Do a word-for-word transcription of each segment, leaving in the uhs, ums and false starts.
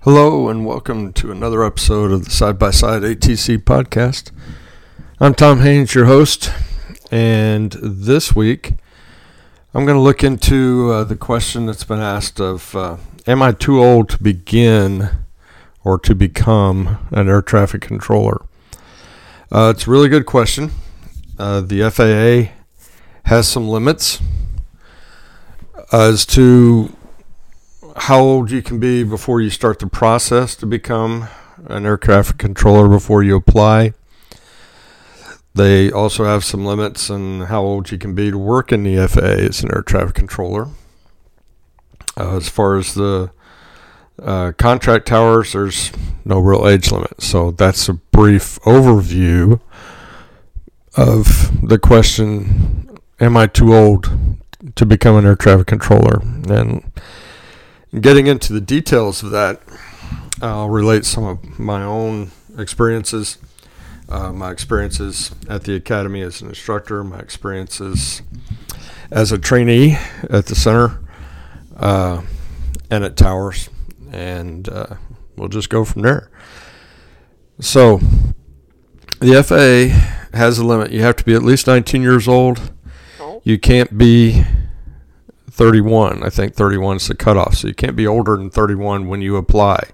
Hello and welcome to another episode of the Side by Side A T C podcast. I'm Tom Haynes, your host, and this week I'm going to look into uh, the question that's been asked of, uh, am I too old to begin or to become an air traffic controller? Uh, it's a really good question. Uh, the F A A has some limits as to how old you can be before you start the process to become an air traffic controller before you apply. They also have some limits on how old you can be to work in the F A A as an air traffic controller. Uh, as far as the uh, contract towers, there's no real age limit. So that's a brief overview of the question, am I too old to become an air traffic controller? And getting into the details of that, I'll relate some of my own experiences, uh, my experiences at the academy as an instructor, my experiences as a trainee at the center uh, and at Towers, and uh, we'll just go from there. So the F A A has a limit. You have to be at least nineteen years old. You can't be thirty-one. I think thirty-one is the cutoff. So you can't be older than thirty-one when you apply,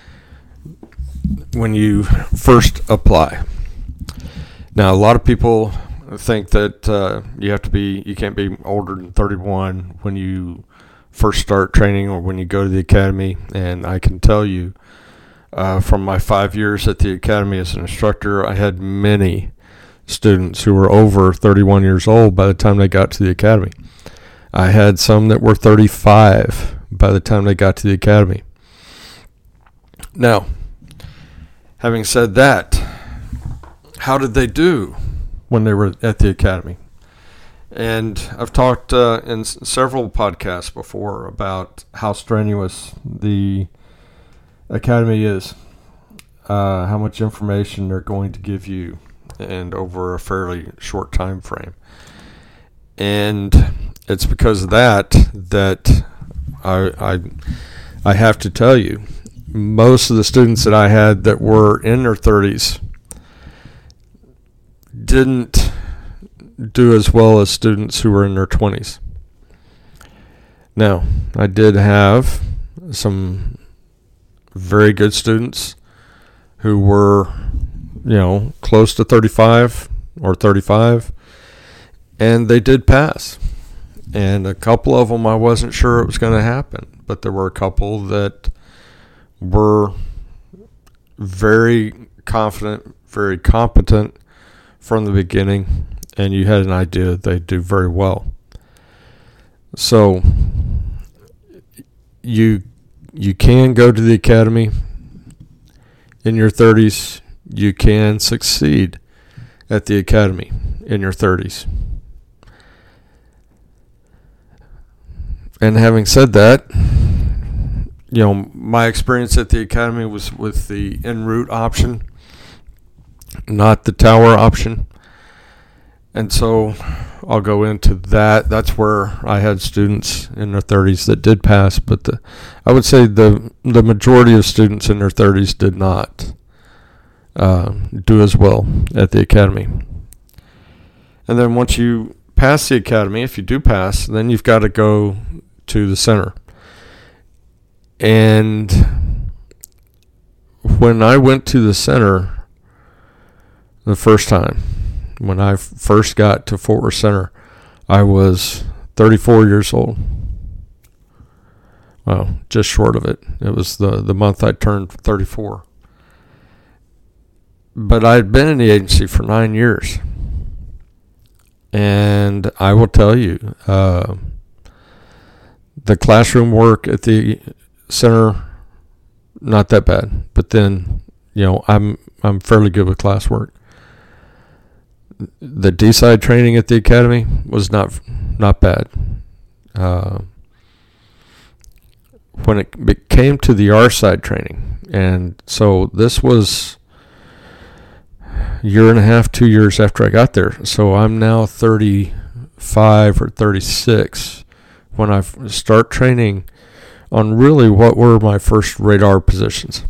when you first apply. Now, a lot of people think that uh, you have to be, you can't be older than thirty-one when you first start training or when you go to the academy. And I can tell you, uh, from my five years at the academy as an instructor, I had many students who were over thirty-one years old by the time they got to the academy. I had some that were thirty-five by the time they got to the academy. Now, having said that, how did they do when they were at the academy? And I've talked uh, in s- several podcasts before about how strenuous the academy is, uh, how much information they're going to give you, and over a fairly short time frame. And it's because of that that I, I I have to tell you, most of the students that I had that were in their thirties didn't do as well as students who were in their twenties. Now, I did have some very good students who were, you know, close to thirty-five or thirty-five, and they did pass. And a couple of them, I wasn't sure it was going to happen, but there were a couple that were very confident, very competent from the beginning, and you had an idea they'd do very well. So you you can go to the academy in your thirties. You can succeed at the academy in your thirties. And having said that, you know, my experience at the academy was with the en route option, not the tower option. And so I'll go into that. That's where I had students in their thirties that did pass, but the, I would say the the majority of students in their thirties did not uh, do as well at the academy. And then once you pass the academy, if you do pass, then you've got to go to the center. And when I went to the center the first time, when I first got to Fort Worth Center, I was thirty-four years old. Well, just short of it. It was the, the month I turned thirty-four. But I had been in the agency for nine years. And I will tell you, uh, the classroom work at the center, not that bad. But then, you know, I'm I'm fairly good with classwork. The D-side training at the academy was not not bad. Uh, when it came to the R-side training, and so this was a year and a half, two years after I got there. So I'm now thirty-five or thirty-six when I start training on really what were my first radar positions.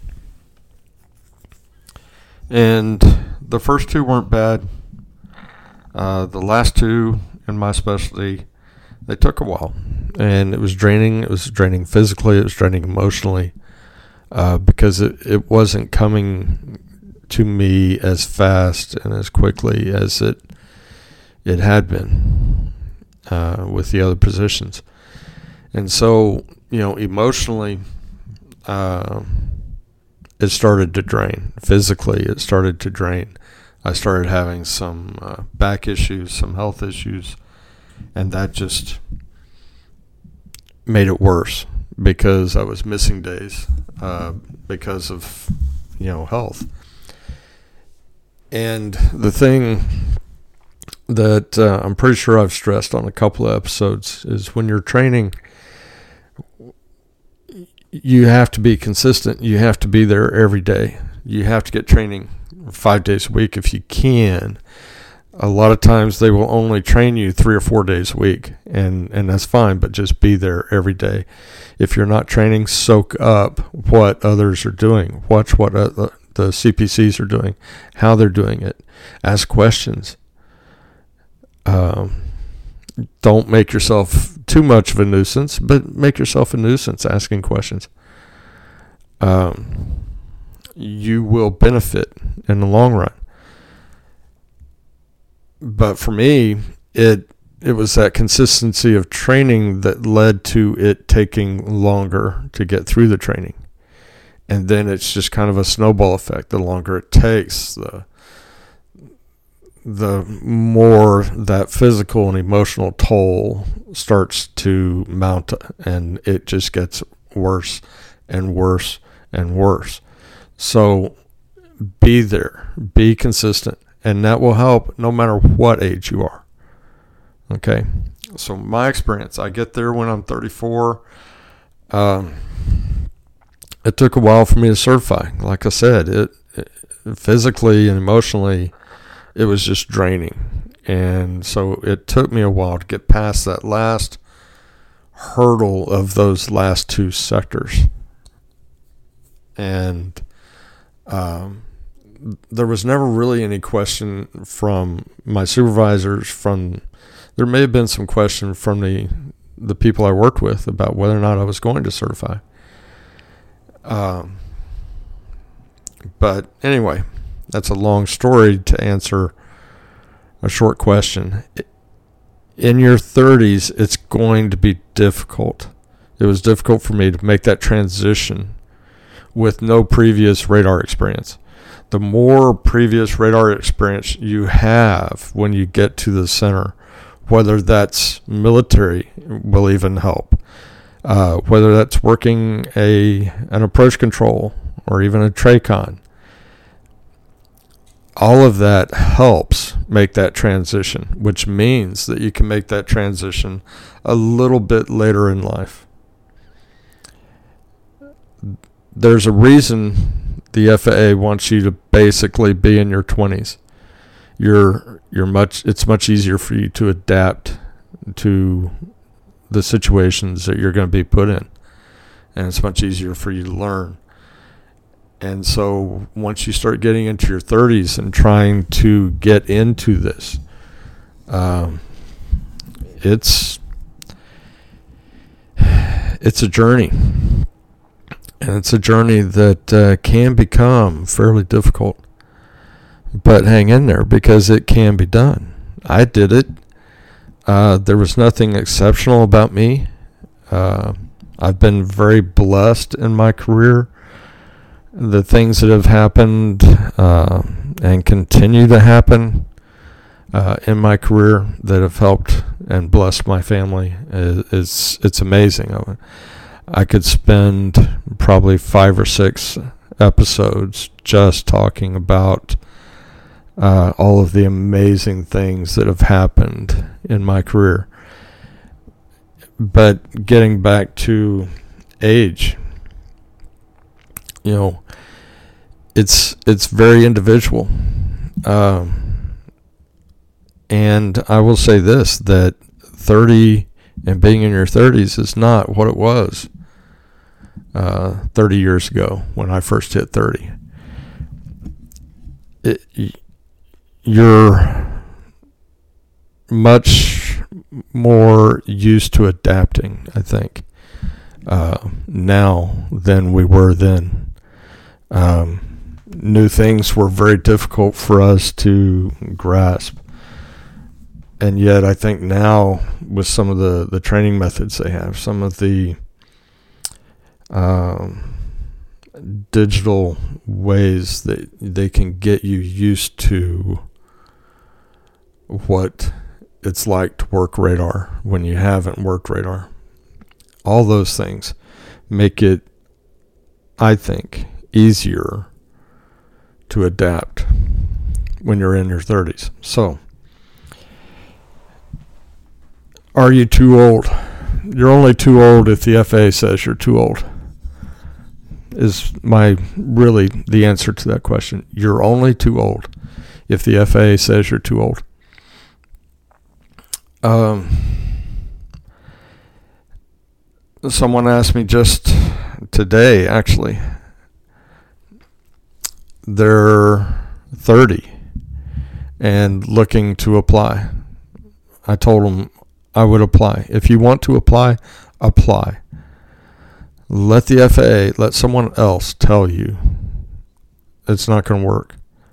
And the first two weren't bad. Uh, the last two in my specialty, they took a while. And it was draining. It was draining physically. It was draining emotionally. Uh, because it, it wasn't coming to me as fast and as quickly as it it had been uh, with the other positions. And so, you know, emotionally, uh, it started to drain. Physically, it started to drain. I started having some uh, back issues, some health issues, and that just made it worse because I was missing days uh, because of, you know, health. And the thing that uh, I'm pretty sure I've stressed on a couple of episodes is when you're training, you have to be consistent. You have to be there every day. You have to get training five days a week if you can. A lot of times they will only train you three or four days a week, and, and that's fine, but just be there every day. If you're not training, soak up what others are doing. Watch what uh, the C P Cs are doing, how they're doing it. Ask questions. Um, don't make yourself too much of a nuisance, but make yourself a nuisance asking questions. Um, you will benefit in the long run. But for me, it it was that consistency of training that led to it taking longer to get through the training. And then it's just kind of a snowball effect. The longer it takes, the the more that physical and emotional toll starts to mount, and it just gets worse and worse and worse. So be there, be consistent, and that will help no matter what age you are. Okay, so my experience, I get there when I'm thirty-four. Um, it took a while for me to certify. Like I said, it, it physically and emotionally, it was just draining. And so it took me a while to get past that last hurdle of those last two sectors. And um, there was never really any question from my supervisors, from there may have been some question from the the people I worked with about whether or not I was going to certify. Um, but anyway, that's a long story to answer a short question. In your thirties, it's going to be difficult. It was difficult for me to make that transition with no previous radar experience. The more previous radar experience you have when you get to the center, whether that's military will even help, uh, whether that's working a an approach control or even a TRACON, all of that helps make that transition, which means that you can make that transition a little bit later in life. There's a reason the F A A wants you to basically be in your twenties. You're you're much it's much easier for you to adapt to the situations that you're going to be put in, and it's much easier for you to learn. And so once you start getting into your thirties and trying to get into this, um, it's it's a journey. And it's a journey that uh, can become fairly difficult. But hang in there, because it can be done. I did it. Uh, there was nothing exceptional about me. Uh, I've been very blessed in my career. The things that have happened uh, and continue to happen uh, in my career that have helped and blessed my family is, is it's amazing. I, I could spend probably five or six episodes just talking about uh, all of the amazing things that have happened in my career. But getting back to age, you know, it's it's very individual. Um, and I will say this, that thirty and being in your thirties is not what it was uh, thirty years ago when I first hit thirty. It, you're much more used to adapting, I think, uh, now than we were then. Um, new things were very difficult for us to grasp. And yet I think now with some of the, the training methods they have, some of the um, digital ways that they can get you used to what it's like to work radar when you haven't worked radar. All those things make it, I think, easier to adapt when you're in your thirties. So, are you too old? You're only too old if the F A A says you're too old, is my really the answer to that question. You're only too old if the F A A says you're too old. Um, someone asked me just today, actually, they're thirty and looking to apply. I told them I would apply. If you want to apply, apply. Let the F A A, let someone else tell you it's not going to work.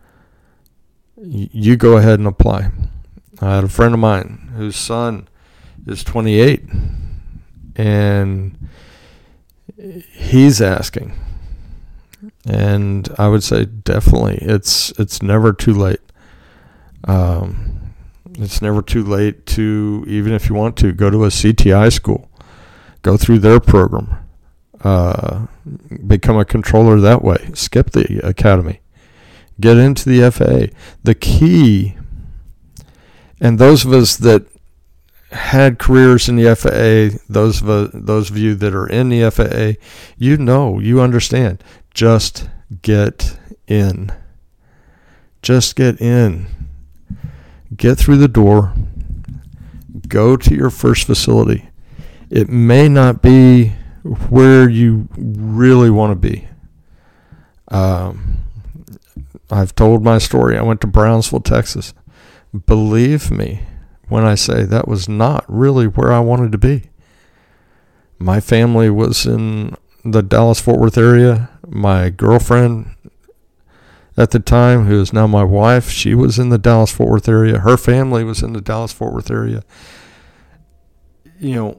You go ahead and apply. I had a friend of mine whose son is twenty-eight, and he's asking. And I would say definitely, it's it's never too late. Um, it's never too late to, even if you want to, go to a C T I school, go through their program, uh, become a controller that way, skip the academy, get into the F A A. The key, and those of us that had careers in the F A A, those of uh, those of you that are in the F A A, you know, you understand. Just get in. Just get in. Get through the door. Go to your first facility. It may not be where you really want to be. Um, I've told my story. I went to Brownsville, Texas. Believe me when I say that was not really where I wanted to be. My family was in the Dallas-Fort Worth area. My girlfriend at the time, who is now my wife, she was in the Dallas-Fort Worth area. Her family was in the Dallas-Fort Worth area. You know,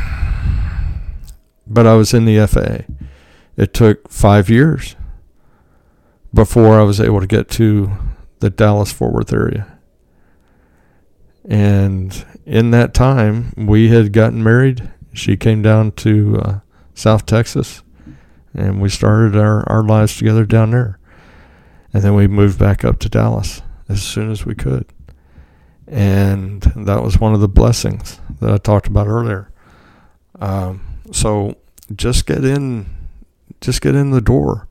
but I was in the F A A. It took five years before I was able to get to the Dallas-Fort Worth area. And in that time, we had gotten married. She came down to uh, South Texas, and we started our, our lives together down there. And then we moved back up to Dallas as soon as we could. And that was one of the blessings that I talked about earlier. Um, so just get in, just get in the door.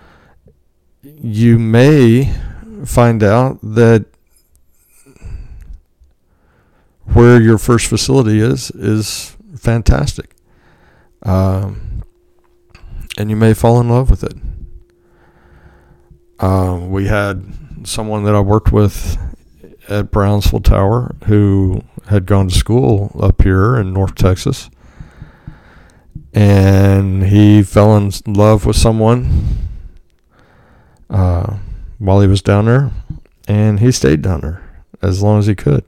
You may find out that where your first facility is, is fantastic. Um, and you may fall in love with it. Uh, we had someone that I worked with at Brownsville Tower who had gone to school up here in North Texas. And he fell in love with someone uh, while he was down there. And he stayed down there as long as he could.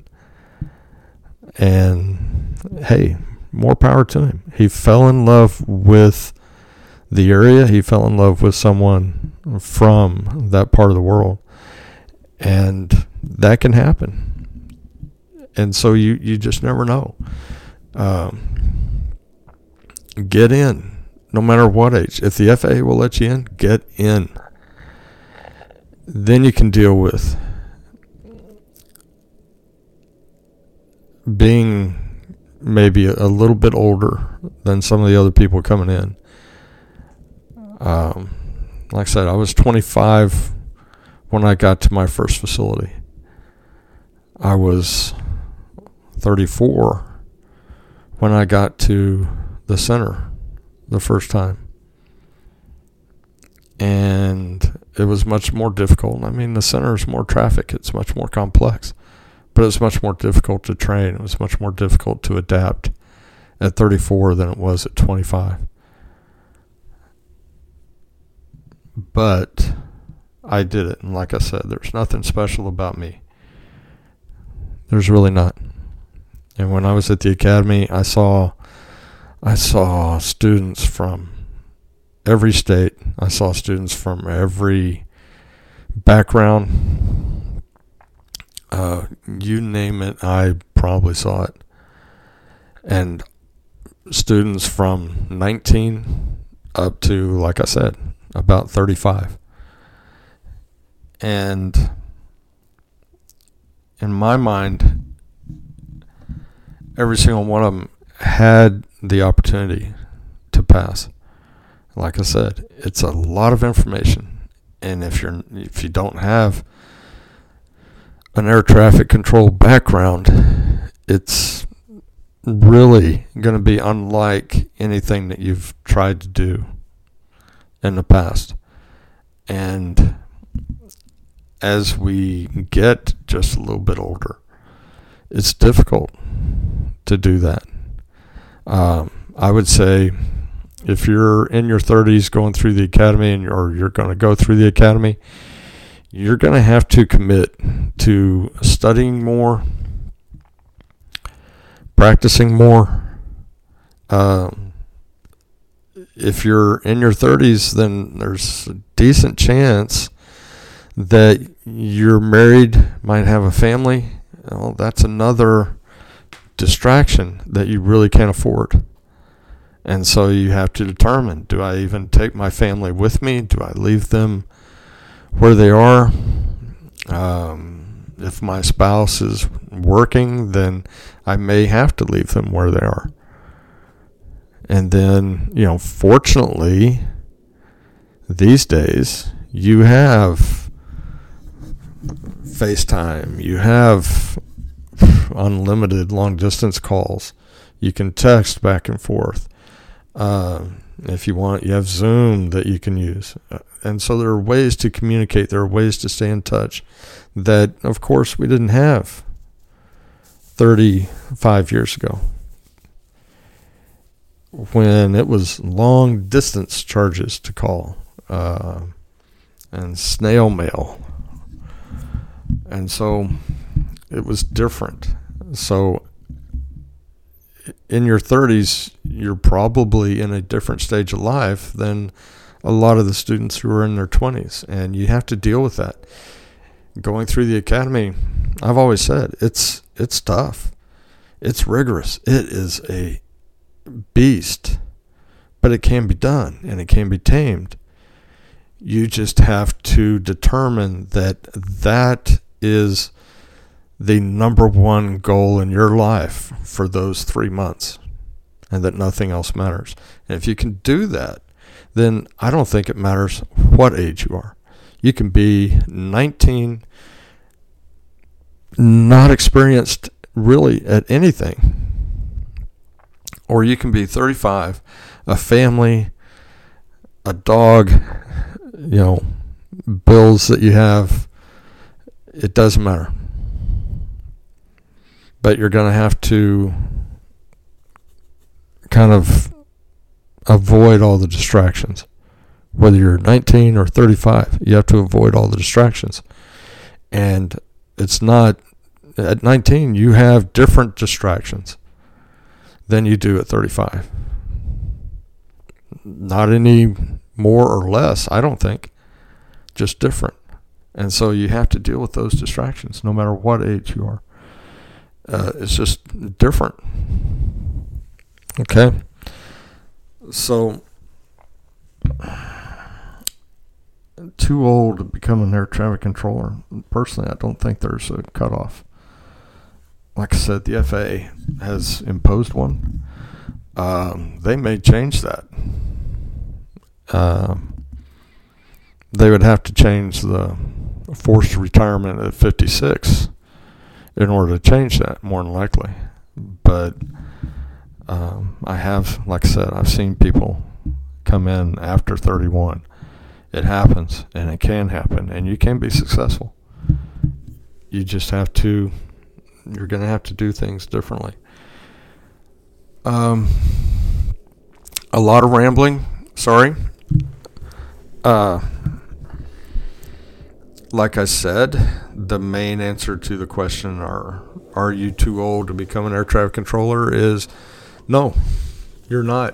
And, hey, more power to him. He fell in love with the area. He fell in love with someone from that part of the world. And that can happen. And so you, you just never know. Um, get in, no matter what age. If the F A A will let you in, get in. Then you can deal with being maybe a, a little bit older than some of the other people coming in. Um, like I said, I was twenty-five when I got to my first facility. I was thirty-four when I got to the center the first time. and it was much more difficult. I mean, the center is more traffic. It's much more complex, but it's much more difficult to train. It was much more difficult to adapt at thirty-four than it was at twenty-five. But I did it, and like I said, there's nothing special about me. There's really not. And when I was at the academy, I saw I saw students from every state. I saw students from every background. Uh, you name it, I probably saw it. And students from nineteen up to, like I said, about thirty-five. And in my mind, every single one of them had the opportunity to pass. Like I said, it's a lot of information, and if you're if you don't have an air traffic control background, it's really going to be unlike anything that you've tried to do in the past. And as we get just a little bit older, it's difficult to do that. Um, I would say if you're in your thirties going through the academy, and or you're going to go through the academy, you're going to have to commit to studying more, practicing more. Um, if you're in your thirties, then there's a decent chance that you're married, might have a family. Well, that's another distraction that you really can't afford. And so you have to determine, do I even take my family with me? Do I leave them where they are? Um, if my spouse is working, then I may have to leave them where they are. And then, you know, fortunately, these days, you have FaceTime, you have unlimited long distance calls, you can text back and forth. Uh, if you want, you have Zoom that you can use. Uh, and so there are ways to communicate, there are ways to stay in touch that, of course, we didn't have thirty-five years ago, when it was long distance charges to call, uh, and snail mail. And so it was different. So in your thirties, you're probably in a different stage of life than a lot of the students who are in their twenties. And you have to deal with that. Going through the academy, I've always said, it's it's tough. It's rigorous. It is a beast. But it can be done, and it can be tamed. You just have to determine that that is the number one goal in your life for those three months, and that nothing else matters. And if you can do that, then I don't think it matters what age you are. You can be nineteen, not experienced really at anything, or you can be thirty-five, a family, a dog, you know, bills that you have. It doesn't matter. But you're going to have to kind of avoid all the distractions. Whether you're nineteen or thirty-five, you have to avoid all the distractions. And it's not, at nineteen, you have different distractions than you do at thirty-five. Not any more or less, I don't think. Just different. And so you have to deal with those distractions no matter what age you are. Uh, it's just different. Okay? So, too old to become an air traffic controller. Personally, I don't think there's a cutoff. Like I said, the F A A has imposed one. Um, they may change that. Um, they would have to change the forced retirement at fifty-six in order to change that, more than likely. But um, I have, like I said, I've seen people come in after thirty-one It happens, and it can happen, and you can be successful. You just have to, you're going to have to do things differently. Um, a lot of rambling, sorry. Uh, like I said, the main answer to the question, are, are you too old to become an air traffic controller, is no, you're not.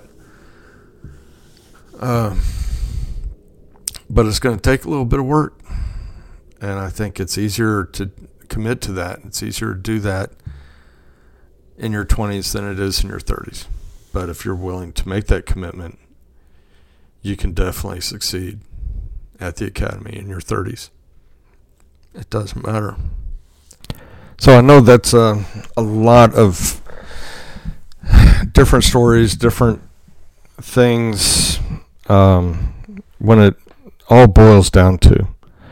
Uh, but it's going to take a little bit of work. And I think it's easier to commit to that. It's easier to do that in your twenties than it is in your thirties. But if you're willing to make that commitment, you can definitely succeed at the academy in your thirties. It doesn't matter. So I know that's a, a lot of different stories, different things. Um, when it all boils down to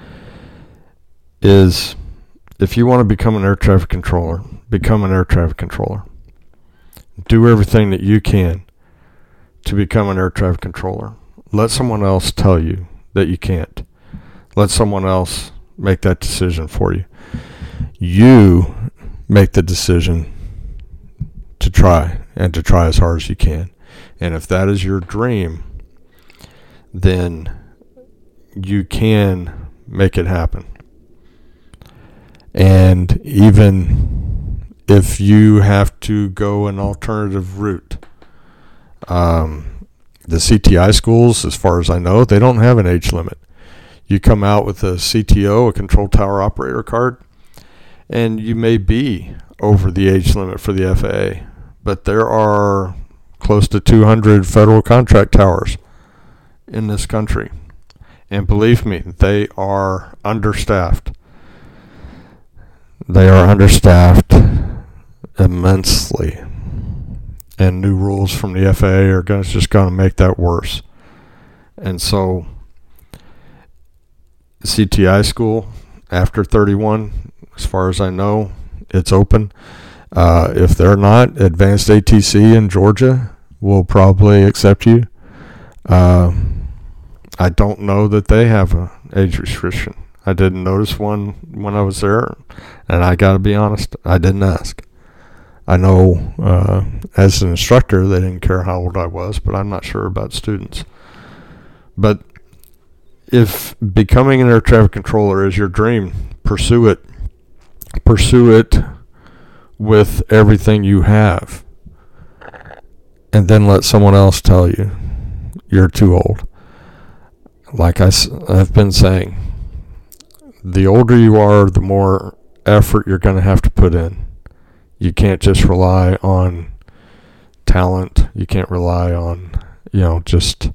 is, if you want to become an air traffic controller, become an air traffic controller. Do everything that you can to become an air traffic controller. Let someone else tell you that you can't. Let someone else make that decision for you. You make the decision to try, and to try as hard as you can. And if that is your dream, then you can make it happen. And even if you have to go an alternative route, um, the C T I schools, as far as I know, they don't have an age limit. You come out with a C T O, a control tower operator card, and you may be over the age limit for the F A A, but there are close to two hundred federal contract towers in this country. And believe me, they are understaffed. They are understaffed immensely. And new rules from the F A A are gonna, just going to make that worse. And so, C T I school, after thirty-one, as far as I know, it's open. Uh, if they're not, Advanced A T C in Georgia will probably accept you. Uh, I don't know that they have an age restriction. I didn't notice one when I was there, and I got to be honest, I didn't ask. I know uh, as an instructor, they didn't care how old I was, but I'm not sure about students. But if becoming an air traffic controller is your dream, pursue it. Pursue it with everything you have. And then let someone else tell you you're too old. Like I, I've been saying, the older you are, the more effort you're going to have to put in. You can't just rely on talent. You can't rely on, you know, just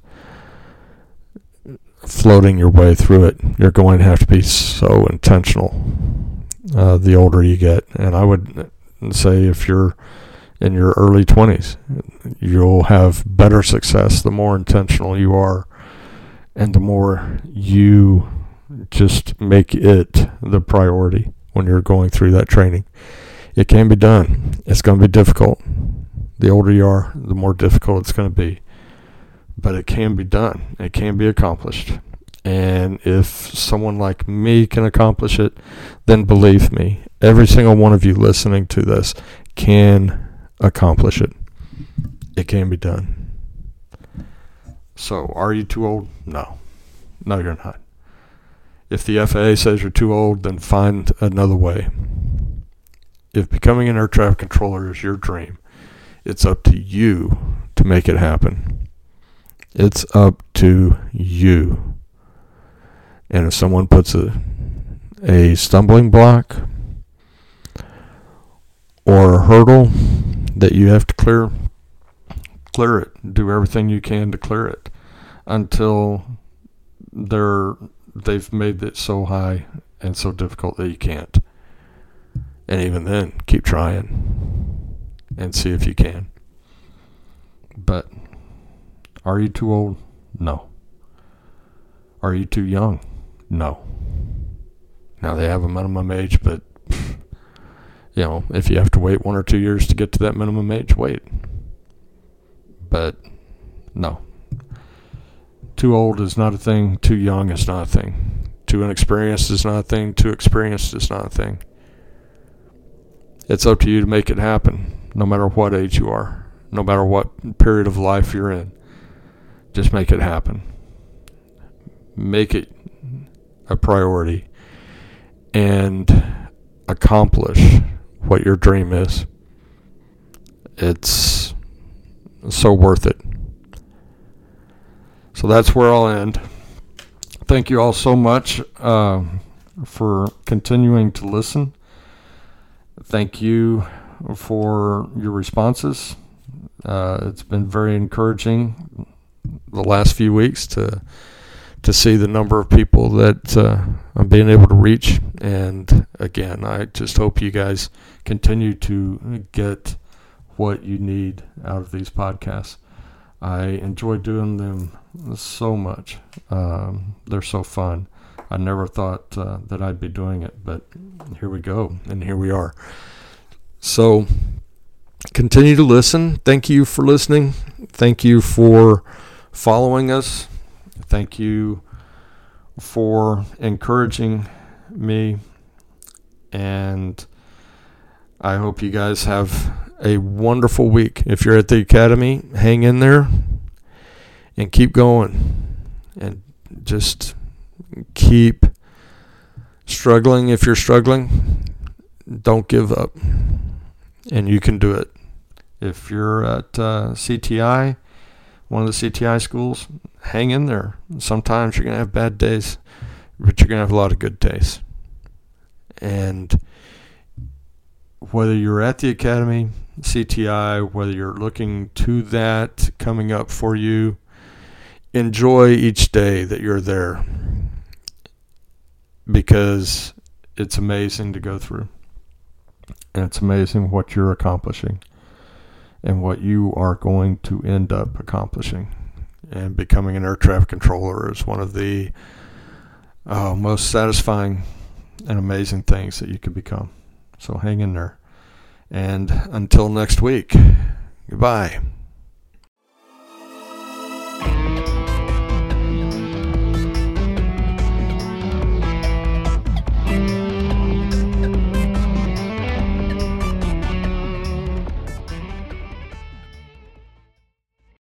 floating your way through it. You're going to have to be so intentional uh, the older you get. And I would say if you're in your early twenties, you'll have better success the more intentional you are, and the more you just make it the priority when you're going through that training. It can be done. It's going to be difficult. The older you are, the more difficult it's going to be. But it can be done. It can be accomplished. And if someone like me can accomplish it, then believe me, every single one of you listening to this can accomplish it. It can be done. So, are you too old? No. No, you're not. If the F A A says you're too old, then find another way. If becoming an air traffic controller is your dream, it's up to you to make it happen. It's up to you. And if someone puts a, a stumbling block or a hurdle that you have to clear, clear it. Do everything you can to clear it until they're they've made it so high and so difficult that you can't. And even then, keep trying and see if you can. But are you too old? No. Are you too young? No. Now they have a minimum age, but you know, if you have to wait one or two years to get to that minimum age, wait. But no. too old is not a thing. Too young is not a thing. Too inexperienced is not a thing. Too experienced is not a thing. It's up to you to make it happen, no matter what age you are, no matter what period of life you're in. Just make it happen. Make it a priority and accomplish what your dream is. It's so worth it. So that's where I'll end. Thank you all so much uh, for continuing to listen. Thank you for your responses. Uh, it's been very encouraging the last few weeks to to see the number of people that uh, I'm being able to reach. And again, I just hope you guys continue to get what you need out of these podcasts. I enjoy doing them so much. Um, they're so fun. I never thought uh, that I'd be doing it, but here we go, and here we are. So continue to listen. Thank you for listening. Thank you for following us. Thank you for encouraging me, and I hope you guys have a wonderful week. If you're at the academy, hang in there and keep going, and just keep struggling. If you're struggling, don't give up, and you can do it. If you're at uh, C T I, one of the C T I schools, hang in there. Sometimes you're going to have bad days, but you're going to have a lot of good days. And whether you're at the academy, C T I, whether you're looking to that coming up for you, enjoy each day that you're there, because it's amazing to go through. And it's amazing what you're accomplishing and what you are going to end up accomplishing. And becoming an air traffic controller is one of the uh, most satisfying and amazing things that you can become. So hang in there. And until next week, goodbye.